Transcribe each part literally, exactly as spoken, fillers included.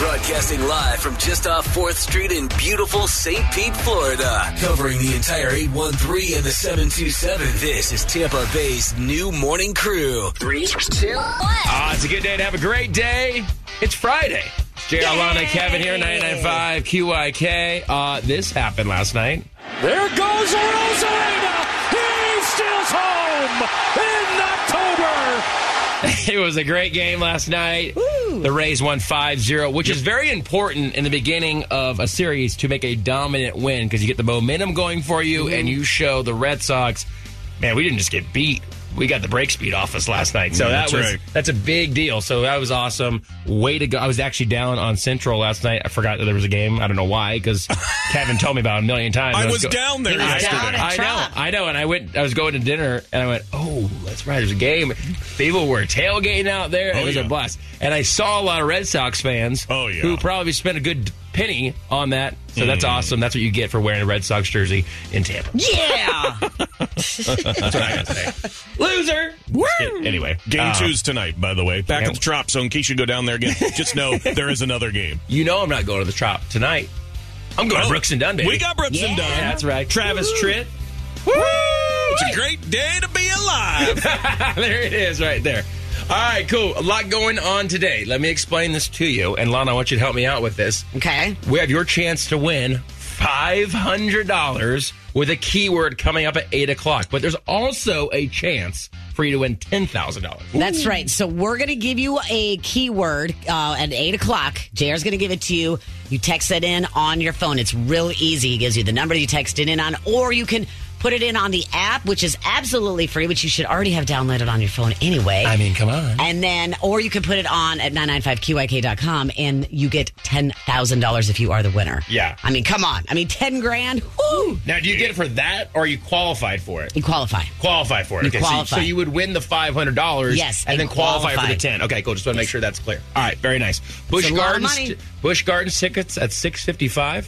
Broadcasting live from just off fourth Street in beautiful Saint Pete, Florida. Covering the entire eight one three and the seven two seven. This is Tampa Bay's new morning crew. Three, two, one. Ah, it's a good day to have a great day. It's Friday. J R, Lana, Kevin here, ninety-nine point five Q I K. Uh, this happened last night. There goes Rosarena. He steals home in October. It was a great game last night. Woo. The Rays won five zero, which is very important in the beginning of a series to make a dominant win because you get the momentum going for you mm-hmm. and you show the Red Sox, man, we didn't just get beat. We got the break speed off us last night. So yeah, that that's was right. that's a big deal. So that was awesome. Way to go. I was actually down on Central last night. I forgot that there was a game. I don't know why, because Kevin told me about it a million times. I, I was, was go- down there He was yesterday. down at I know, Trop. I know. And I went I was going to dinner and I went, oh, that's right, there's a game. People were tailgating out there. Oh, it was yeah. a blast. And I saw a lot of Red Sox fans Oh, yeah. who probably spent a good penny on that. So Mm. that's awesome. That's what you get for wearing a Red Sox jersey in Tampa. Yeah. That's what I got to say. Loser! Anyway. Game uh, two's tonight, by the way. Back yeah. at the Trop, so in case you go down there again, just know there is another game. You know I'm not going to the Trop tonight. I'm going Oh, to Brooks and Dunn, baby. We got Brooks and Yeah. Dunn. That's right. Travis Tritt. Woo! It's a great day to be alive. There it is right there. All right, cool. A lot going on today. Let me explain this to you. And, Lana, I want you to help me out with this. Okay. We have your chance to win five hundred dollars with a keyword coming up at eight o'clock. But there's also a chance for you to win ten thousand dollars. That's right. So we're going to give you a keyword uh, at eight o'clock. J R's going to give it to you. You text it in on your phone. It's real easy. He gives you the number you text it in on, or you can put it in on the app, which is absolutely free, which you should already have downloaded on your phone anyway. I mean, come on. And then, or you can put it on at nine nine five Q I K dot com and you get ten thousand dollars if you are the winner. Yeah. I mean, come on. I mean, ten grand. Woo! Now, do you get it for that, or are you qualified for it? You qualify. Qualify for it. You Okay, so- qualify. So, you would win the five hundred dollars Yes, and, and then qualify, for qualify. the ten. Okay, cool. Just want to make sure that's clear. All right, very nice. Busch a lot of Gardens, money. Busch Gardens tickets at six fifty-five.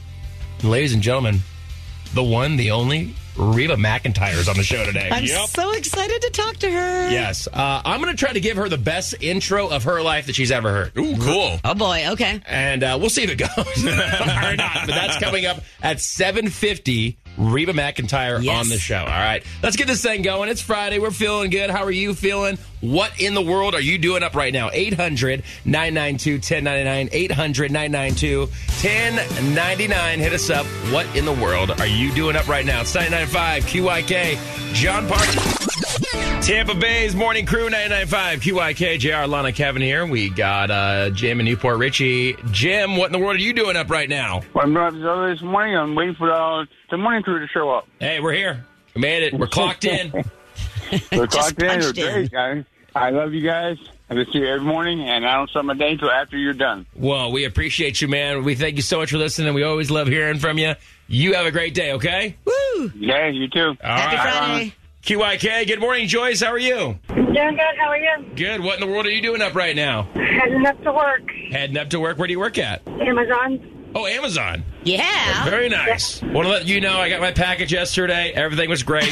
Ladies and gentlemen, the one, the only, Reba McEntire is on the show today. I'm Yep. so excited to talk to her. Yes. Uh, I'm going to try to give her the best intro of her life that she's ever heard. Ooh, cool. Oh, boy. Okay. And uh, we'll see if it goes or not. But that's coming up at seven fifty. Reba McEntire Yes. on the show. All right. Let's get this thing going. It's Friday. We're feeling good. How are you feeling? What in the world are you doing up right now? eight hundred nine nine two one zero nine nine. eight hundred nine nine two one zero nine nine. Hit us up. What in the world are you doing up right now? It's ninety-nine point five Q I K. John Party. Tampa Bay's morning crew, ninety-nine point five Q I K. J R, Lana, Kevin here. We got uh, Jim in Newport Richie. Jim, what in the world are you doing up right now? Well, I'm up this morning. I'm waiting for uh, the morning crew to show up. Hey, we're here. We made it. We're clocked in. We're Just clocked in. We're punched in. great, guys. I love you guys. I listen to you every morning, and I don't start my day until after you're done. Well, we appreciate you, man. We thank you so much for listening. We always love hearing from you. You have a great day, okay? Woo! Yeah, you too. All Happy right. Friday. Q I K, good morning, Joyce. How are you? Doing good. How are you? Good. What in the world are you doing up right now? Heading up to work. Heading up to work. Where do you work at? Amazon. Oh, Amazon. Yeah. Very nice. Want to let you know I got my package yesterday. Everything was great.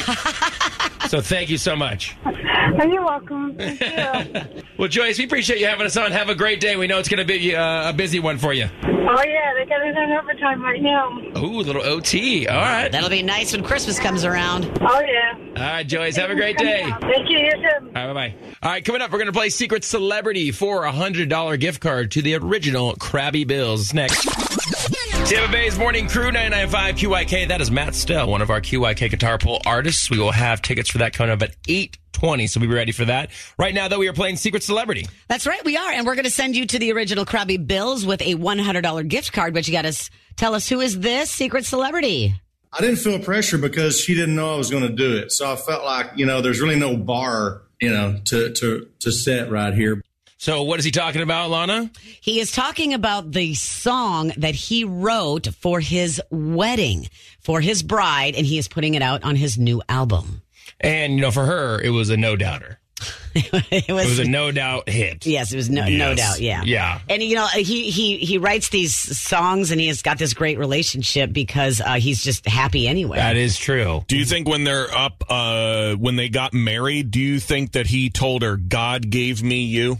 So thank you so much. Oh, you're welcome. Thank you. Well, Joyce, we appreciate you having us on. Have a great day. We know it's going to be uh, a busy one for you. Oh, yeah. They got it in overtime right now. Ooh, a little O T. All right. That'll be nice when Christmas comes around. Oh, yeah. All right, Joyce, have a great day. Thank you. You too. All right, bye-bye. All right, coming up, we're going to play Secret Celebrity for a one hundred dollars gift card to the original Krabby Bills. Next. Tampa Bay's Morning Crew, ninety-nine point five Q I K. That is Matt Stell, one of our Q I K Guitar Pull artists. We will have tickets for that coming up at eight twenty, so we'll be ready for that. Right now, though, we are playing Secret Celebrity. That's right, we are. And we're going to send you to the original Krabby Bills with a one hundred dollars gift card. But you got to tell us, who is this secret celebrity? I didn't feel pressure because she didn't know I was going to do it. So I felt like, you know, there's really no bar, you know, to, to, to set right here. So what is he talking about, Lana? He is talking about the song that he wrote for his wedding, for his bride, and he is putting it out on his new album. And, you know, for her, it was a no-doubter. it, was, It was a no-doubt hit. Yes, it was no, no Yes. doubt. Yeah. Yeah. And, you know, he, he, he writes these songs and he has got this great relationship because uh, he's just happy anyway. That is true. Do you think when they're up, uh, when they got married, do you think that he told her, God gave me you?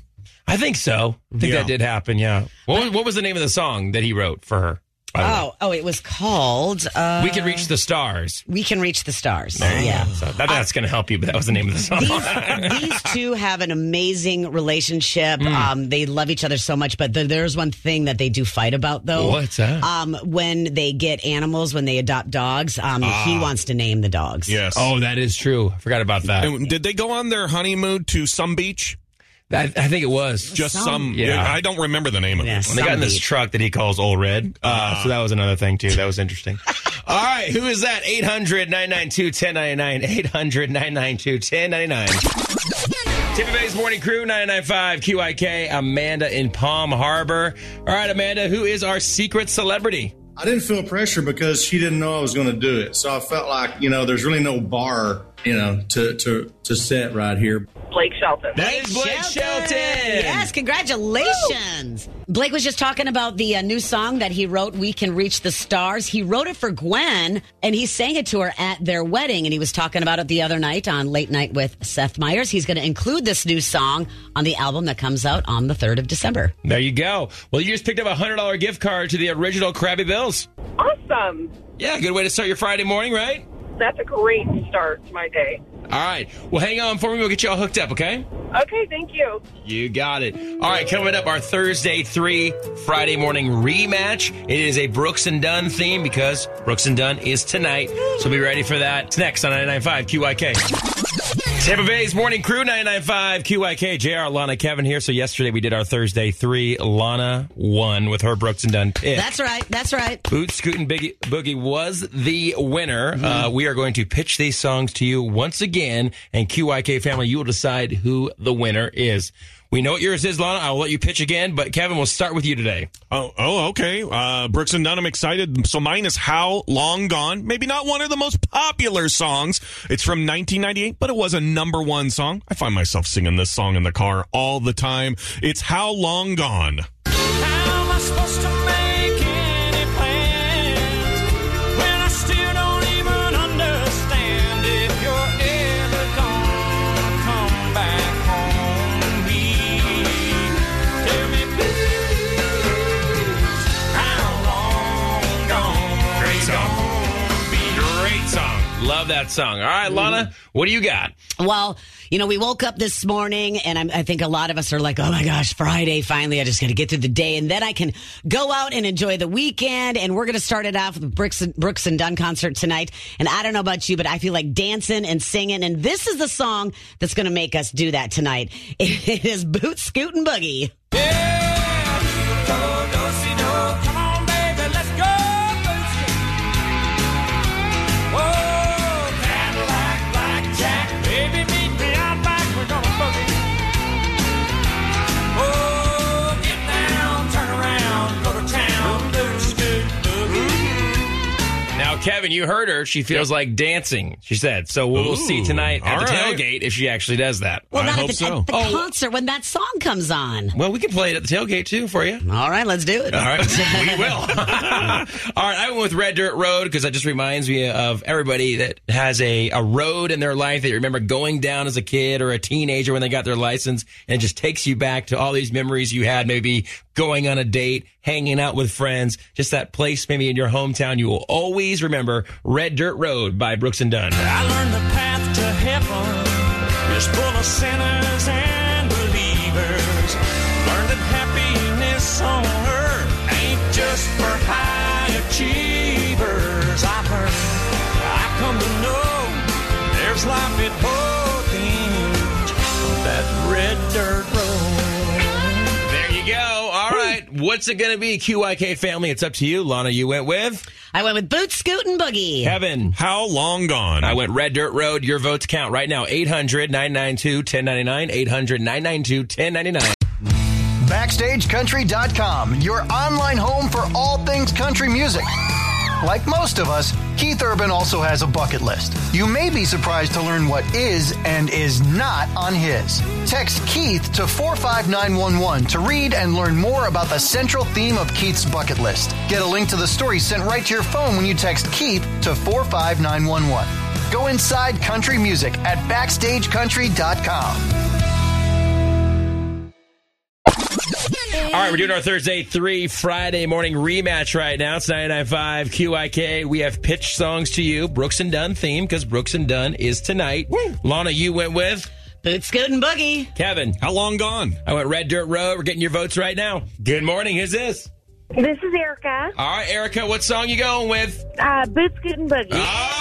I think so. I think Yeah. that did happen, yeah. What, what was the name of the song that he wrote for her? by the way? Oh, oh, it was called uh, We Can Reach the Stars. We Can Reach the Stars. There you Yeah. go. So that, that's going to help you, but that was the name of the song. These, these two have an amazing relationship. Mm. Um, they love each other so much, but there, there's one thing that they do fight about, though. What's that? Um, when they get animals, when they adopt dogs, um, he wants to name the dogs. Yes. Oh, that is true. I forgot about that. And did they go on their honeymoon to some beach? I, I think it was. Just Some- some. Yeah. I don't remember the name of Yeah, it. When they got in some this beach. truck that he calls Old Red. Uh, so that was another thing, too. That was interesting. All right. Who is that? eight hundred nine nine two one zero nine nine. eight hundred nine nine two one zero nine nine. Tampa Bay's Morning Crew, ninety-nine point five Q I K. Amanda in Palm Harbor. All right, Amanda, who is our secret celebrity? I didn't feel pressure because she didn't know I was going to do it. So I felt like, you know, there's really no bar, you know, to, to, to set right here. Blake Shelton. That is Blake Shelton. Yes, congratulations. Woo! Blake was just talking about the uh, new song that he wrote, We Can Reach the Stars. He wrote it for Gwen, and he sang it to her at their wedding, and he was talking about it the other night on Late Night with Seth Meyers. He's going to include this new song on the album that comes out on the third of December. There you go. Well, you just picked up a one hundred dollars gift card to the original Krabby Bills. Awesome. Yeah, good way to start your Friday morning, right? That's a great start to my day. All right. Well, hang on for me. We'll get you all hooked up, okay? Okay, thank you. You got it. All right, coming up, our Thursday three Friday morning rematch. It is a Brooks and Dunn theme because Brooks and Dunn is tonight. So be ready for that. It's next on ninety-nine point five Q I K. Tampa Bay's Morning Crew, ninety-nine point five Q I K. J R, Lana, Kevin here. So yesterday we did our Thursday three. Lana won with her Brooks and Dunn pick. That's right. That's right. Boot Scootin' Biggie, Boogie was the winner. Mm-hmm. Uh, we are going to pitch these songs to you once again, and Q I K family, you will decide who the winner is. We know what yours is, Lana. I'll let you pitch again, but Kevin, we'll start with you today. Oh, oh, okay. Uh, Brooks and Dunn, I'm excited. So mine is How Long Gone. Maybe not one of the most popular songs. It's from nineteen ninety-eight, but it was a number one song. I find myself singing this song in the car all the time. It's How Long Gone. How am I supposed to make any plans when I still don't even understand if you're ever gonna come back home to me? Tell me, please, how long gone? Great song. Great song. Love that song. All right, Lana, what do you got? Well, you know, we woke up this morning, and I'm, I think a lot of us are like, oh, my gosh, Friday, finally, I just got to get through the day, and then I can go out and enjoy the weekend, and we're going to start it off with Brooks and, Brooks and Dunn concert tonight, and I don't know about you, but I feel like dancing and singing, and this is the song that's going to make us do that tonight. It is Boot Scootin' Boogie. Yeah, go, go, see, no. Come on, baby, let's go. Oh, Cadillac, Blackjack, baby, meet me out back, we're gonna boogie. Oh, get down, turn around, go to town, boot, scoot, boogie. Now, Kevin, you heard her. She feels like dancing, she said. So we'll Ooh, see tonight at all the right. tailgate if she actually does that. Well, I not hope at the, so. at the Oh. concert when that song comes on. Well, we can play it at the tailgate, too, for you. All right, let's do it. All right, we will. All right, I went with Red Dirt Road because that just reminds me of everybody that has a, a road in their life that you remember going down as a kid or a teenager when they got their license, and it just takes you back to all these memories you had, maybe going on a date, hanging out with friends, just that place maybe in your hometown you will always remember. Red Dirt Road by Brooks and Dunn. I learned the path to heaven is full of sinners and believers. Learned that happiness on earth ain't just for high achievers. I've heard, I come to know there's life at both ends of that red dirt road. There you go. All right. What's it going to be, Q I K family? It's up to you. Lana, you went with? I went with Boot Scootin' Boogie. Kevin. How Long Gone. I went Red Dirt Road. Your votes count right now. eight hundred nine nine two one zero nine nine. eight hundred nine nine two one zero nine nine. Backstage Country dot com, your online home for all things country music. Like most of us, Keith Urban also has a bucket list. You may be surprised to learn what is and is not on his. Text Keith to four five nine one one to read and learn more about the central theme of Keith's bucket list. Get a link to the story sent right to your phone when you text Keith to four five nine one one. Go inside country music at Backstage Country dot com. right, we're doing our Thursday three Friday morning rematch right now. It's ninety-nine point five Q I K. We have pitched songs to you, Brooks and Dunn theme, because Brooks and Dunn is tonight. Woo. Lana, you went with? Boot, Scoot, and Boogie. Kevin. How long gone? I went Red Dirt Road. We're getting your votes right now. Good morning. Who's this? This is Erica. All right, Erica, what song you going with? Uh, Boot, Scoot, and Boogie.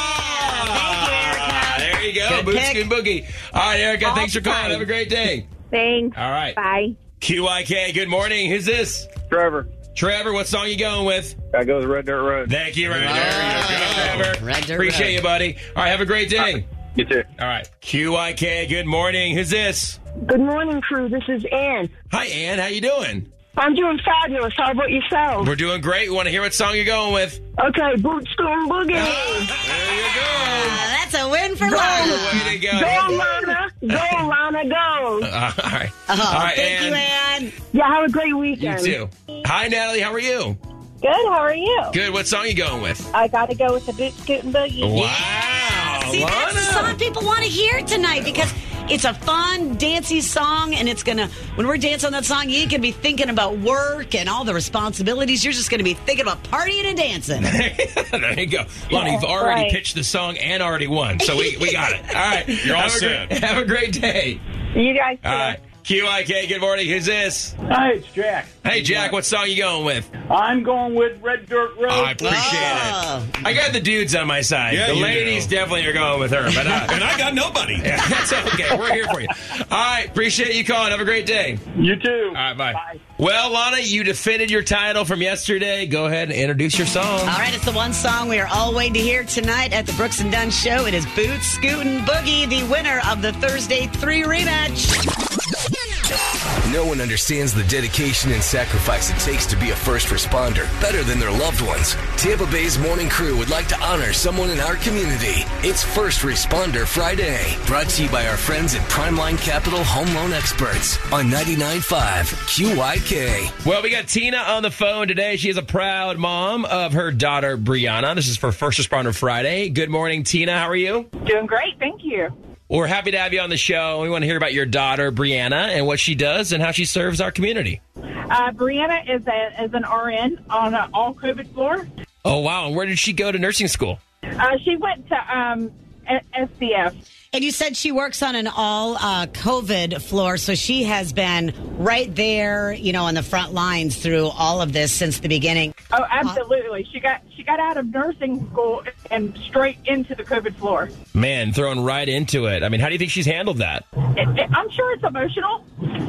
Ah, there you go. Good Boot, pick. Scoot, and Boogie. All right, Erica, All thanks for calling. time. Have a great day. Thanks. All right. Bye. Q I K, good morning. Who's this? Trevor. Trevor, what song you going with? I go with Red Dirt Road. Thank you, Red Oh, Dirt. Trevor. Red Dirt Appreciate Road. you, buddy. All right, have a great day. You too. All right. Q I K, good morning. Who's this? Good morning, crew. This is Ann. Hi, Ann. How you doing? I'm doing fabulous. How about yourself? We're doing great. We want to hear what song you're going with. Okay, Boot, Scoot, and Boogie. There you go. Uh, that's a win for Go, Lana. Way to go. Go, Lana. Go, Lana, go. Uh, all right. Oh, all right, thank Ann. you, Ann. Yeah, have a great You weekend. too. Hi, Natalie. How are you? Good, how are you? Good. What song you going with? I got to go with the Boot, Scoot, and Boogie. Wow. See, that's the Lana. song people want to hear tonight because it's a fun, dancey song, and it's going to, when we're dancing on that song, you ain't going to be thinking about work and all the responsibilities. You're just going to be thinking about partying and dancing. There you go. Lana, you've already right. pitched the song and already won, so we, we got it. All right. You're all have a set. Great, have a great day. You guys too. All right. Q I K, good morning. Who's this? Hi, it's Jack. Hey, Jack, what song you going with? I'm going with Red Dirt Road. I appreciate Oh. it. I got the dudes on my side. Yeah, the you ladies do. definitely are going with her, but uh, And I got nobody. yeah, that's okay. We're here for you. All right. Appreciate you calling. Have a great day. You too. All right. Bye. Bye. Well, Lana, you defended your title from yesterday. Go ahead and introduce your song. All right, it's the one song we are all waiting to hear tonight at the Brooks and Dunn Show. It is Boot, Scoot, and Boogie, the winner of the Thursday three rematch. No one understands the dedication and sacrifice it takes to be a first responder better than their loved ones. Tampa Bay's Morning Crew would like to honor someone in our community. It's First Responder Friday, brought to you by our friends at Primeline Capital Home Loan Experts on ninety-nine point five Q I K. Well, we got Tina on the phone today. She is a proud mom of her daughter, Brianna. This is for First Responder Friday. Good morning, Tina. How are you? Doing great, thank you. We're happy to have you on the show. We want to hear about your daughter, Brianna, and what she does and how she serves our community. Uh, Brianna is a is an R N on an all COVID floor. Oh, wow. And where did she go to nursing school? Uh, she went to um, S C F. And you said she works on an all uh, COVID floor, so she has been right there, you know, on the front lines through all of this since the beginning. Oh, absolutely. She got she got out of nursing school and straight into the COVID floor. Man, thrown right into it. I mean, how do you think she's handled that? It, it, I'm sure it's emotional.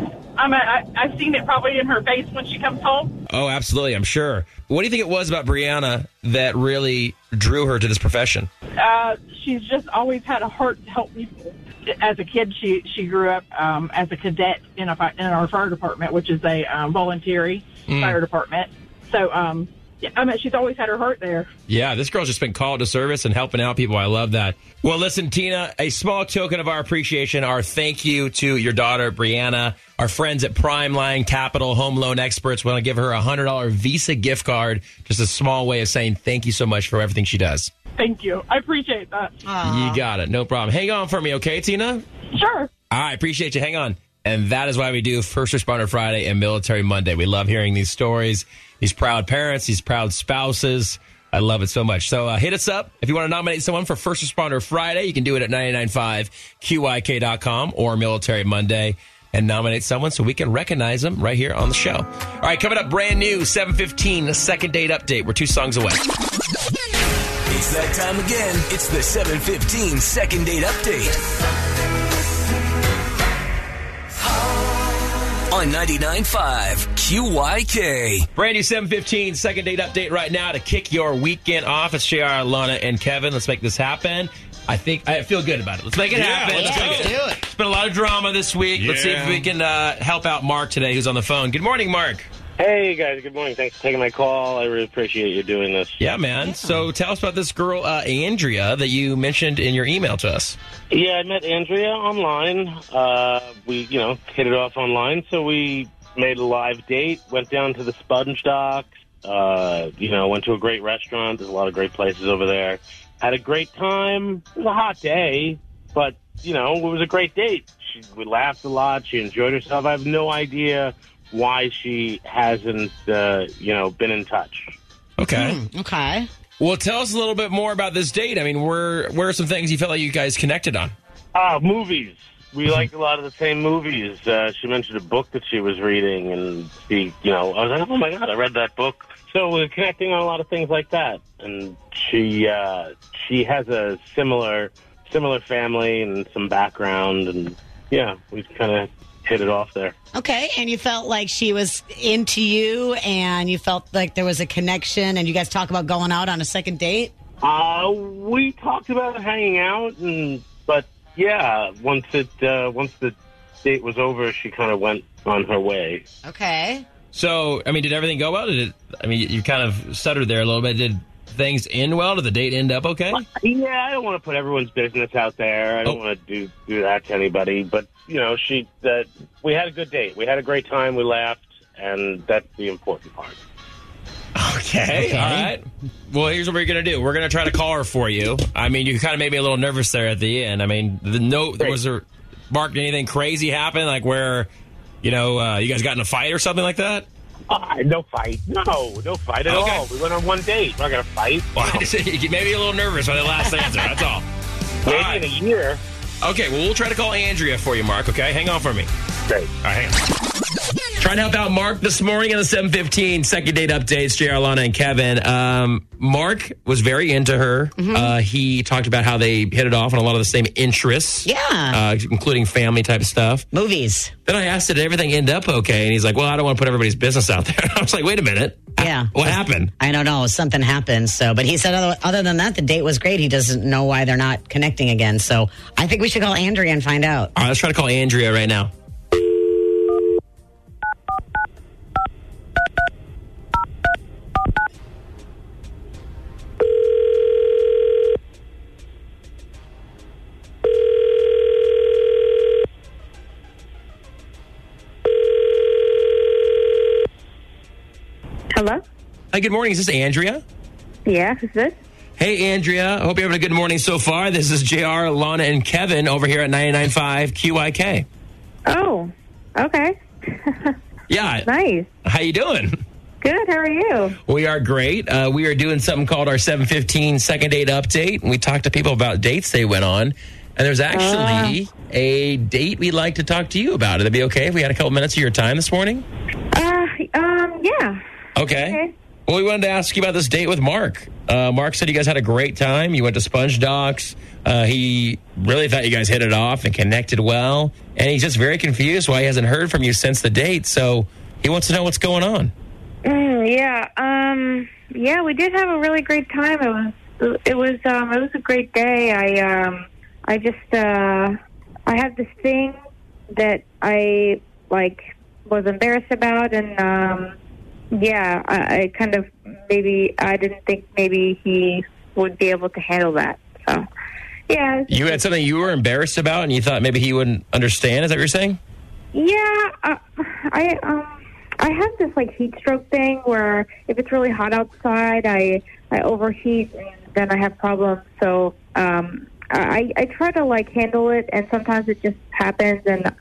I mean, I, I've seen it probably in her face when she comes home. Oh, absolutely. I'm sure. What do you think it was about Brianna that really drew her to this profession? Uh, she's just always had a heart to help people. As a kid, she she grew up um, as a cadet in a fi- in our fire department, which is a um, voluntary Mm. fire department. So, um, yeah, I mean, she's always had her heart there. Yeah, this girl's just been called to service and helping out people. I love that. Well, listen, Tina, a small token of our appreciation, our thank you to your daughter, Brianna. Our friends at Primeline Capital Home Loan Experts want to give her a one hundred dollars Visa gift card. Just a small way of saying thank you so much for everything she does. Thank you. I appreciate that. You got it. No problem. Hang on for me, okay, Tina? Sure. All right, appreciate you. Hang on. And that is why we do First Responder Friday and Military Monday. We love hearing these stories, these proud parents, these proud spouses. I love it so much. So uh, hit us up. If you want to nominate someone for First Responder Friday, you can do it at ninety-nine point five Q I K dot com or Military Monday and nominate someone so we can recognize them right here on the show. All right, coming up brand new, seven fifteen, the second date update. We're two songs away. It's that time again. It's the seven fifteen Second Date Update. On ninety-nine point five Q Y K. Brand new seven fifteen second date update right now to kick your weekend off. It's J R, Lana, and Kevin. Let's make this happen. I think I feel good about it. Let's make it Yeah, happen. let's Let's go. make it. It's been a lot of drama this week. Let's see if Yeah. we can uh, help out Mark today, who's on the phone. Good morning, Mark. Hey, guys. Good morning. Thanks for taking my call. I really appreciate you doing this. Yeah, man. So tell us about this girl, uh, Andrea, that you mentioned in your email to us. Yeah, I met Andrea online. Uh, we, you know, hit it off online, so we made a live date, went down to the Sponge Docks, uh, you know, went to a great restaurant. There's a lot of great places over there. Had a great time. It was a hot day, but, you know, it was a great date. She, we laughed a lot. She enjoyed herself. I have no idea why she hasn't, uh, you know, been in touch. Okay. Hmm, okay. Well, tell us a little bit more about this date. I mean, where where are some things you felt like you guys connected on? Ah, movies. We like a lot of the same movies. Uh, she mentioned a book that she was reading, and she, you know, I was like, oh my God, I read that book. So we're connecting on a lot of things like that. And she uh, she has a similar similar family and some background, and yeah, we kind of hit it off there. Okay, and you felt like she was into you, and you felt like there was a connection, and you guys talk about going out on a second date? Uh, we talked about hanging out, and but yeah, once it uh, once the date was over, she kind of went on her way. Okay. So, I mean, did everything go well? Did it? I mean, you kind of stuttered there a little bit. Did things end well? Did the date end up okay? Yeah, I don't want to put everyone's business out there. I don't Oh. want to do do that to anybody. But you know, she uh, we had a good date. We had a great time. We laughed, and that's the important part. Okay, Okay. all right. Well, here's what we're going to do. We're going to try to call her for you. I mean, you kind of made me a little nervous there at the end. I mean, the note, Great. was there, Mark, did anything crazy happen? Like where, you know, uh, you guys got in a fight or something like that? Uh, no fight. No, no fight at Okay. all. We went on one date. We're not going to fight. Well, you made me a little nervous by the last answer. That's all. Maybe All right. in a year. Okay, well, we'll try to call Andrea for you, Mark, okay? Hang on for me. Great. All right, hang on. Trying to help out Mark this morning on the seven fifteen second date updates, J R, Lana, and Kevin. Um, Mark was very into her. Uh, he talked about how they hit it off on a lot of the same interests. Yeah. Uh, including family type stuff. Movies. Then I asked, did everything end up okay? And he's like, well, I don't want to put everybody's business out there. I was like, wait a minute. Yeah. What happened? I don't know. Something happened. So, but he said other, other than that, the date was great. He doesn't know why they're not connecting again. So I think we should call Andrea and find out. All right, let's try to call Andrea right now. Hello? Hi, good morning. Is this Andrea? Yeah, who's this? Hey, Andrea. I hope you're having a good morning so far. This is J R, Lana, and Kevin over here at ninety-nine point five Q I K. Oh, okay. Yeah. Nice. How you doing? Good, how are you? We are great. Uh, we are doing something called our seven fifteen second date update. And we talk to people about dates they went on. And there's actually a date we'd like to talk to you about. Would that be okay if we had a couple minutes of your time this morning? Uh, um, yeah. Okay. Okay. Well, we wanted to ask you about this date with Mark. Uh, Mark said you guys had a great time. You went to Sponge Docks. Uh, he really thought you guys hit it off and connected well. And he's just very confused why he hasn't heard from you since the date. So he wants to know what's going on. Mm, yeah, um, yeah, we did have a really great time. It was, it was, um, it was a great day. I, um, I just, uh, I have this thing that I, like, was embarrassed about, and, um, yeah, I, I kind of maybe I didn't think maybe he would be able to handle that. So, yeah. You had something you were embarrassed about and you thought maybe he wouldn't understand? Is that what you're saying? Yeah, uh, I um, I have this like heat stroke thing where if it's really hot outside, I I overheat and then I have problems. So um, I I try to like handle it, and sometimes it just happens. And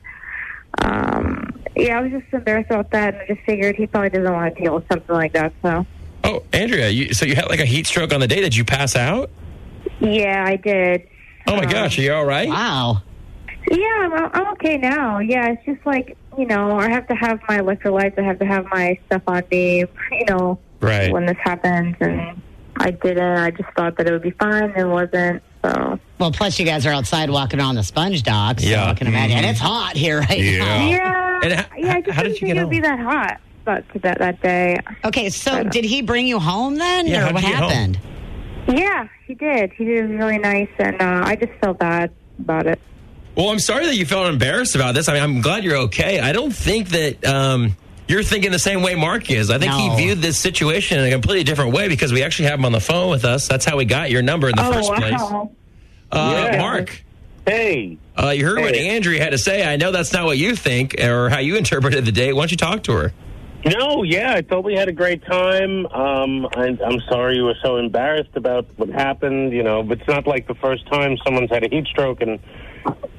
um, yeah, I was just embarrassed about that, and I just figured he probably doesn't want to deal with something like that. So. Oh, Andrea, you, so you had like a heat stroke on the day. Did you pass out? Yeah, I did. Oh my Um, gosh, are you all right? Wow. Yeah, I'm, I'm okay now. Yeah, it's just like, you know, I have to have my electrolytes. I have to have my stuff on me, you know, Right. when this happens. And I didn't. I just thought that it would be fine. It wasn't. So. Well, plus you guys are outside walking around the Sponge Docks. So Yeah. I can imagine. And Mhm. it's hot here right Yeah. now. Yeah. And h- yeah, I just how did didn't you think get it would be home? that hot but to that, that day. Okay, so did he bring you home then? Yeah, or how'd what you get home? happened? Yeah, he did. He did. It was really nice. And uh, I just felt bad about it. Well, I'm sorry that you felt embarrassed about this. I mean, I'm glad you're okay. I don't think that um, you're thinking the same way Mark is. I think No. he viewed this situation in a completely different way because we actually have him on the phone with us. That's how we got your number in the oh, first wow. place. Uh, Yeah. Mark, Hey. uh, you heard what Hey. Andrea had to say. I know that's not what you think or how you interpreted the date. Why don't you talk to her? No, yeah, I totally had a great time. Um, I, I'm sorry you were so embarrassed about what happened, you know, but it's not like the first time someone's had a heat stroke and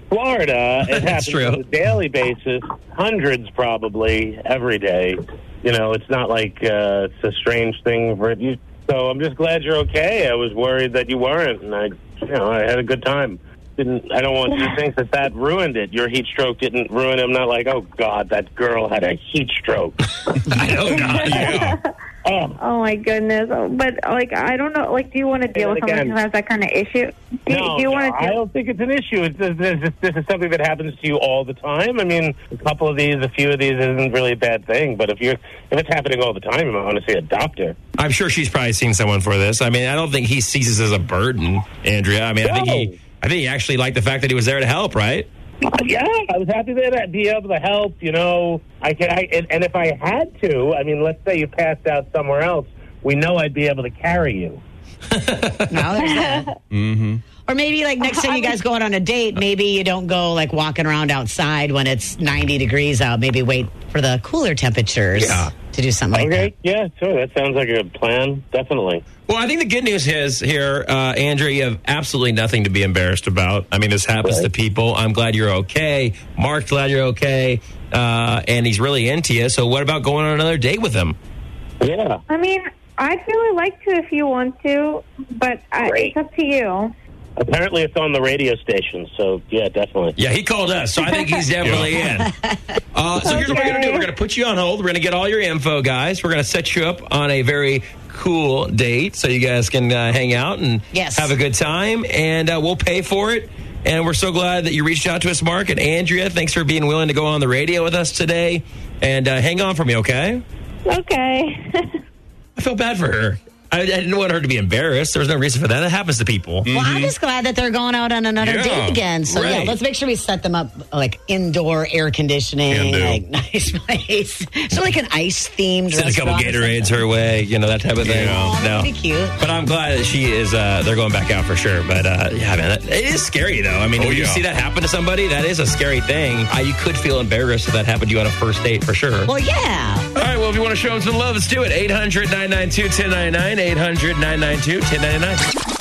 Florida, it happens true. on a daily basis, hundreds probably every day. You know, it's not like uh, it's a strange thing for you. So I'm just glad you're okay. I was worried that you weren't, and I, you know, I had a good time. Didn't I don't want you to think that that ruined it. Your heat stroke didn't ruin it. I'm not like, oh God, that girl had a heat stroke. I know, God, yeah. Oh. Oh my goodness! Oh, but like, I don't know. Like, do you want to deal with someone again. who has that kind of issue? Do, No, do you no, want to? I don't think it's an issue. It's, this, this, this is something that happens to you all the time. I mean, a couple of these, a few of these isn't really a bad thing. But if you're, if it's happening all the time, you might want to see a doctor. I'm sure she's probably seen someone for this. I mean, I don't think he sees this as a burden, Andrea. I mean, I think he, I think he actually liked the fact that he was there to help, right? Uh, yeah, I was happy that I'd be able to help. You know, I can. I, and, and if I had to, I mean, let's say you passed out somewhere else, we know I'd be able to carry you. No, there's that. Mm-hmm. Or maybe like next time you guys go out on a date, maybe you don't go like walking around outside when it's ninety degrees out. Maybe wait for the cooler temperatures Yeah. to do something like Okay, yeah, sure. That sounds like a plan. Definitely. Well, I think the good news is here, uh, Andrea, you have absolutely nothing to be embarrassed about. I mean, this happens Right. to people. I'm glad you're okay. Mark's glad you're okay. Uh, and he's really into you. So what about going on another date with him? Yeah. I mean, I'd really like to if you want to, but I, it's up to you. Apparently it's on the radio station, so yeah, definitely. Yeah, he called us, so I think he's definitely in. Uh, so here's what we're going to do. We're going to put you on hold. We're going to get all your info, guys. We're going to set you up on a very cool date so you guys can uh, hang out and Yes. have a good time, and uh, we'll pay for it. And we're so glad that you reached out to us, Mark. And Andrea, thanks for being willing to go on the radio with us today. And uh, hang on for me, okay? Okay. I felt bad for her. I, I didn't want her to be embarrassed. There was no reason for that. That happens to people. Well, I'm just glad that they're going out on another Yeah, date again. So, yeah, right. let's make sure we set them up like indoor air conditioning, Can do. like nice place. So, like an ice themed Send a couple restaurant or Gatorades something. her way, you know, that type of thing. Yeah. Oh, No. that'd be cute. But I'm glad that she is, uh, they're going back out for sure. But uh, yeah, man, that, it is scary, though. I mean, Oh, when you yeah. see that happen to somebody, that is a scary thing. Uh, you could feel embarrassed if that happened to you on a first date for sure. Well, yeah. All right, well, if you want to show them some love, let's do it. eight hundred nine nine two one zero nine nine, eight hundred nine nine two one zero nine nine.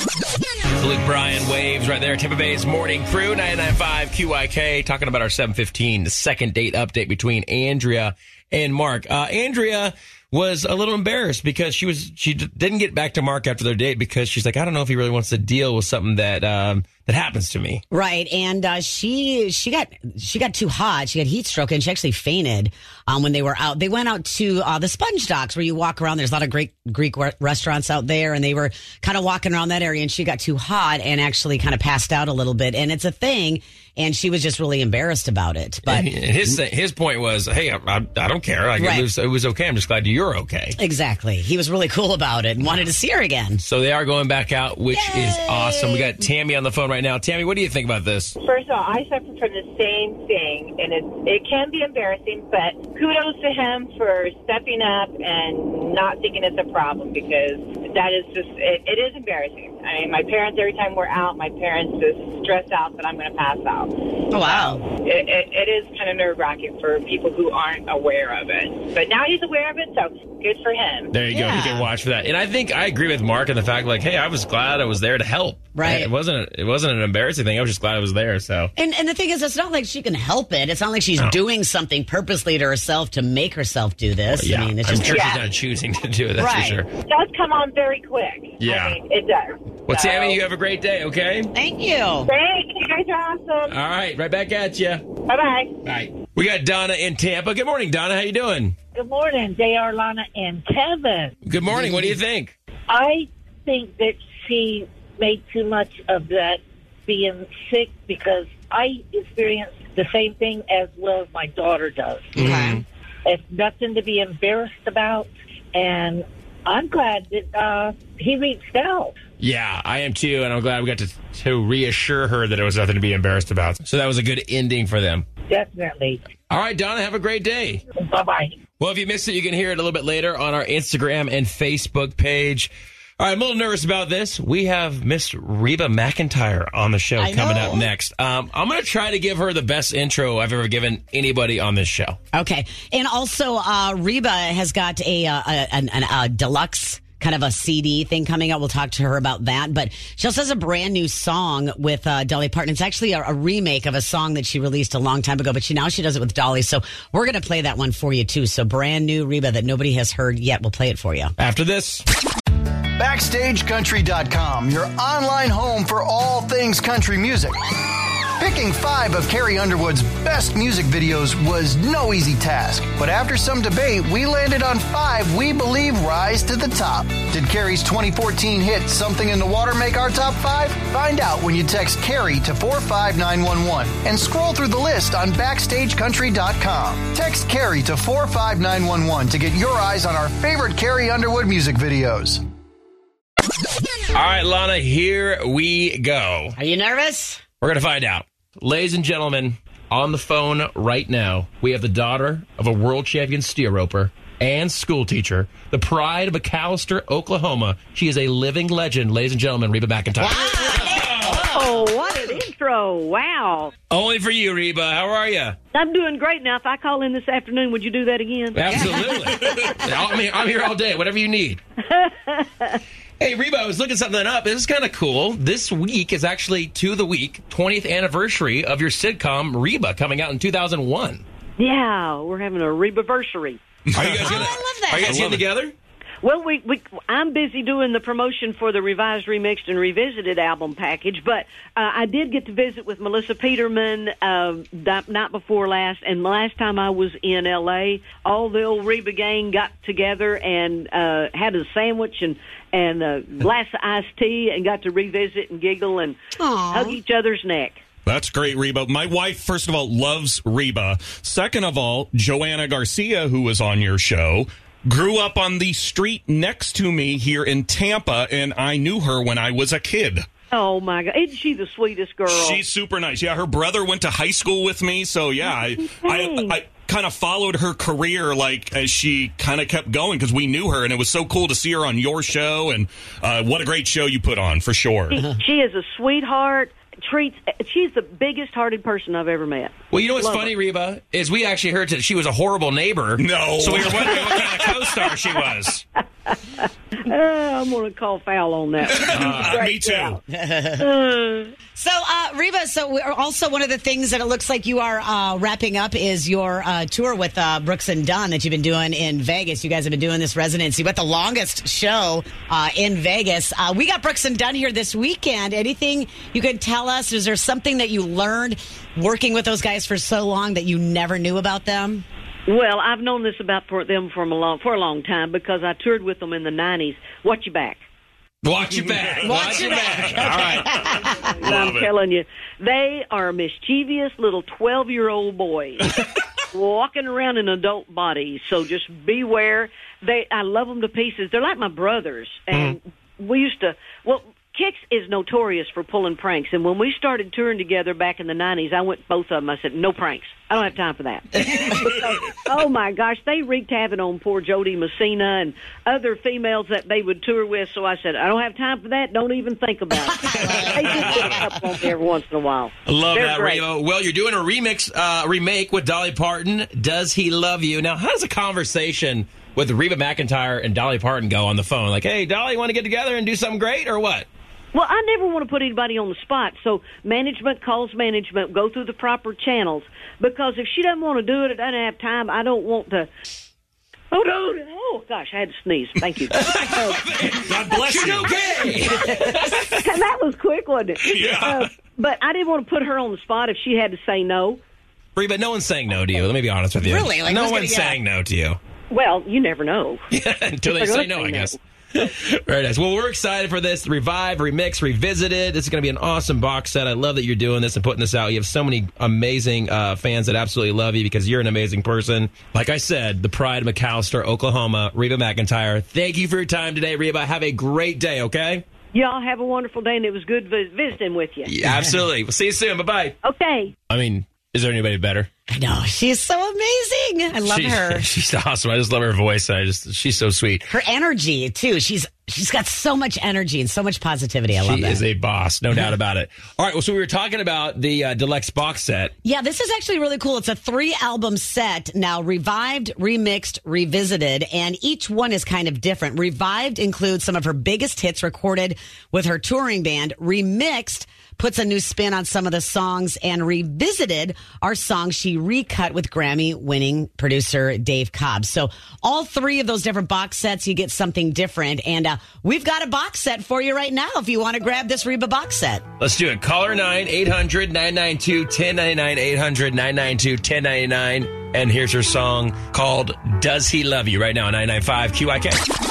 Luke Bryan waves right there. Tampa Bay's Morning Crew, ninety-nine point five Q I K, talking about our seven fifteen, the second date update between Andrea and Mark. Uh, Andrea was a little embarrassed because she was she d- didn't get back to Mark after their date because she's like, I don't know if he really wants to deal with something that um, that happens to me. Right, and uh, she she got she got too hot. She had heat stroke, and she actually fainted um, when they were out. They went out to uh, the Sponge Docks, where you walk around. There's a lot of great Greek re- restaurants out there, and they were kind of walking around that area. And she got too hot and actually kind of passed out a little bit. And it's a thing, and she was just really embarrassed about it. But And his his point was, hey, I, I, I don't care. Like, Right. it, was, it was okay. I'm just glad you're okay. exactly, he was really cool about it and wanted to see her again. So they are going back out, which is awesome. We got Tammy on the phone right now. Tammy, what do you think about this? First of all, I suffer from the same thing, and it, it can be embarrassing, but kudos to him for stepping up and not thinking it's a problem, because that is just, it, it is embarrassing. I mean, my parents, every time we're out, my parents just stress out that I'm going to pass out. Oh, wow. It, it, it is kind of nerve-wracking for people who aren't aware of it. But now he's aware of it, so good for him. There you Yeah. go. You can watch for that. And I think I agree with Mark in the fact, like, hey, I was glad I was there to help. Right. It wasn't. It wasn't an embarrassing thing. I was just glad I was there. So. And and the thing is, it's not like she can help it. It's not like she's No. doing something purposely to herself to make herself do this. Yeah, I mean, it's I'm just sure Yeah. she's not choosing to do it. That's Right. for sure. It does come on very quick. Yeah. I mean, it does. Well, So- Tammy, you have a great day. Okay. Thank you. Thanks. You guys are awesome. All right. Right back at you. Bye-bye. Bye. We got Donna in Tampa. Good morning, Donna. How you doing? Good morning, J R, Lana, and Kevin. Good morning. What do you think? I think that she made too much of that being sick, because I experienced the same thing as well as my daughter does. Okay. It's nothing to be embarrassed about, and I'm glad that uh, he reached out. Yeah, I am too, and I'm glad we got to to reassure her that it was nothing to be embarrassed about. So that was a good ending for them. Definitely. All right, Donna, have a great day. Bye-bye. Well, if you missed it, you can hear it a little bit later on our Instagram and Facebook page. All right, I'm a little nervous about this. We have Miss Reba McEntire on the show I coming know. up next. Um, I'm going to try to give her the best intro I've ever given anybody on this show. Okay. And also, uh, Reba has got a, uh, a, an, an, a deluxe kind of a C D thing coming out. We'll talk to her about that. But she also has a brand new song with uh, Dolly Parton. It's actually a, a remake of a song that she released a long time ago, but she now she does it with Dolly. So we're going to play that one for you, too. So brand new Reba that nobody has heard yet. We'll play it for you. After this. Backstage Country dot com, your online home for all things country music. Picking five of Carrie Underwood's best music videos was no easy task, but after some debate, we landed on five we believe rise to the top. Did Carrie's twenty fourteen hit Something in the Water make our top five? Find out when you text Carrie to four five nine one one and scroll through the list on Backstage Country dot com. Text Carrie to four five nine one one to get your eyes on our favorite Carrie Underwood music videos. All right, Lana, here we go. Are you nervous? We're going to find out. Ladies and gentlemen, on the phone right now, we have the daughter of a world champion steer roper and school teacher, the pride of McAlester, Oklahoma. She is a living legend, ladies and gentlemen, Reba McEntire. Wow. Oh, what an intro. Wow. Only for you, Reba. How are you? I'm doing great. Now, if I call in this afternoon, would you do that again? Absolutely. I mean, I'm here all day, whatever you need. Hey, Reba, I was looking something up. This is kind of cool. This week is actually, to the week, twentieth anniversary of your sitcom, Reba, coming out in two thousand one. Yeah, we're having a Reba-versary. Are you guys, gonna, oh, I love that. Are you guys getting together? Well, we, we I'm busy doing the promotion for the revised, remixed, and revisited album package, but uh, I did get to visit with Melissa Peterman uh, that night before last, and the last time I was in L A, all the old Reba gang got together and uh, had a sandwich and and a glass of iced tea and got to revisit and giggle and Aww. hug each other's neck. That's great, Reba. My wife, first of all, loves Reba. Second of all, Joanna Garcia, who was on your show, grew up on the street next to me here in Tampa, and I knew her when I was a kid. Oh, my God. Isn't she the sweetest girl? She's super nice. Yeah, her brother went to high school with me, so yeah, I, I, I kind of followed her career like as she kind of kept going because we knew her, and it was so cool to see her on your show, and uh, what a great show you put on, for sure. She, she is a sweetheart. Treats. She's the biggest-hearted person I've ever met. Well, you know what's Love funny, her. Reba, is we actually heard that she was a horrible neighbor. No. So we were wondering what kind of co-star she was. Uh, I'm going to call foul on that. Uh, me too. Uh, So, uh, Reba, so we're also one of the things that it looks like you are uh, wrapping up is your uh, tour with uh, Brooks and Dunn that you've been doing in Vegas. You guys have been doing this residency. What the longest show uh, in Vegas. Uh, we got Brooks and Dunn here this weekend. Anything you can tell us? Is there something that you learned working with those guys for so long that you never knew about them? well, I've known this about for them for a long for a long time because I toured with them in the nineties. Watch your back. Watch your back. Watch, Watch your your back. back. All right. I'm Love it. telling you, they are mischievous little twelve-year-old boys walking around in adult bodies. So just beware. They, I love them to pieces. They're like my brothers, and mm. we used to. Well, Kix is notorious for pulling pranks, and when we started touring together back in the nineties, I went both of them. I said, "No pranks. I don't have time for that." Because, oh my gosh, they wreaked havoc on poor Jody Messina and other females that they would tour with. So I said, "I don't have time for that. Don't even think about it." They just get a couple on me every once in a while. I love They're that, great. Reba. Well, you're doing a remix, uh, remake with Dolly Parton. Does He Love You? Now, how does a conversation with Reba McEntire and Dolly Parton go on the phone? Like, hey, Dolly, you want to get together and do something great, or what? Well, I never want to put anybody on the spot, so management calls management, go through the proper channels, because if she doesn't want to do it, or doesn't have time, I don't want to... Oh, no, oh, gosh, I had to sneeze. Thank you. God bless you. Okay. That was quick, wasn't it? Yeah. Uh, but I didn't want to put her on the spot if she had to say no. Reba, no one's saying no to you. Let me be honest with you. Really? Like, no who's one's gonna- yeah. saying no to you. Well, you never know. Until they They're say gonna no, say I no. guess. Very nice. Well, we're excited for this. Revive, Remix, Revisited. This is going to be an awesome box set. I love that you're doing this and putting this out. You have so many amazing uh, fans that absolutely love you because you're an amazing person. Like I said, the pride of McAlester, Oklahoma, Reba McEntire. Thank you for your time today, Reba. Have a great day, okay? Y'all have a wonderful day, and it was good vis- visiting with you. Yeah, absolutely. We'll see you soon. Bye-bye. Okay. I mean, is there anybody better? I know. She's so amazing. I love She- her. She's awesome. I just love her voice. I just she's so sweet. Her energy, too. She's She's got so much energy and so much positivity. I love She that. is a boss, no doubt about it. All right, well, so we were talking about the uh, deluxe box set. Yeah, this is actually really cool. It's a three album set now, revived, remixed, revisited, and each one is kind of different. Revived includes some of her biggest hits recorded with her touring band. Remixed puts a new spin on some of the songs, and revisited are songs she recut with Grammy-winning producer Dave Cobb. So all three of those different box sets, you get something different. And uh, we've got a box set for you right now if you want to grab this Reba box set. Let's do it. Caller nine, eight hundred, nine nine two, one zero nine nine, eight hundred, nine nine two, one zero nine nine. And here's her song called Does He Love You right now on nine ninety-five Q I K.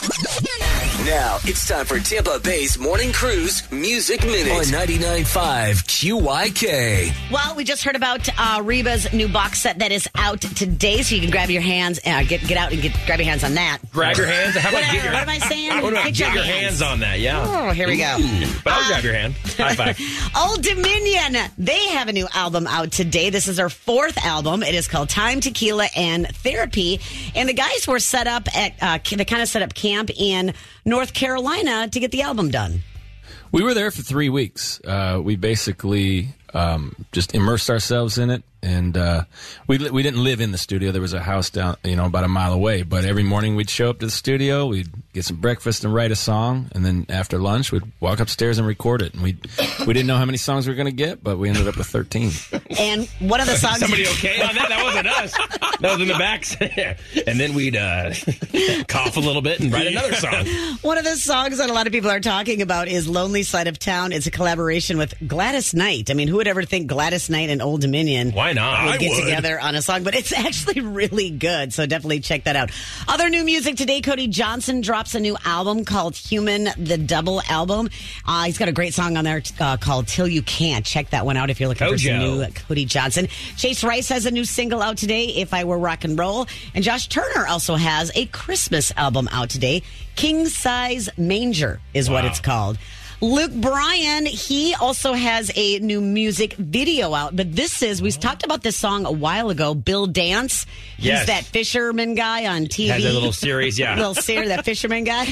Now it's time for Tampa Bay's Morning Cruise Music Minute on ninety-nine point five Q Y K. Well, we just heard about uh, Reba's new box set that is out today, so you can grab your hands, uh, get get out and get grab your hands on that. Grab your hands? How about Whatever. get your What am I saying? What about get, your hands. on that? Yeah. Oh, here we go. Ooh, but I'll grab your hand. High five. Old Dominion, they have a new album out today. This is their fourth album. It is called Time, Tequila, and Therapy. And the guys were set up at, uh, they kind of set up camp in North Carolina to get the album done. We were there for three weeks. Uh, we basically um, just immersed ourselves in it, and uh, we we didn't live in the studio. There was a house down, you know, about a mile away. But every morning we'd show up to the studio, we'd get some breakfast and write a song, and then after lunch we'd walk upstairs and record it. And we we didn't know how many songs we were going to get, but we ended up with thirteen. And one of the songs. Somebody okay on that? That wasn't us. That was in the back. And then we'd uh, cough a little bit and write another song. One of the songs that a lot of people are talking about is Lonely Side of Town. It's a collaboration with Gladys Knight. I mean, who would ever think Gladys Knight and Old Dominion Why not? would I get would. together on a song? But it's actually really good, so definitely check that out. Other new music today, Cody Johnson drops a new album called Human, the Double Album. Uh, he's got a great song on there uh, called Till You Can't. Check that one out if you're looking for some Kojo. new uh, Cody Johnson. Chase Rice has a new single out today, If I Were Rock and Roll. And Josh Turner also has a Christmas album out today. King Size Manger is what Wow. it's called. Luke Bryan, he also has a new music video out. But this is, we talked about this song a while ago, Bill Dance. He's Yes. that fisherman guy on T V. Has a little series, yeah. little series, that fisherman guy.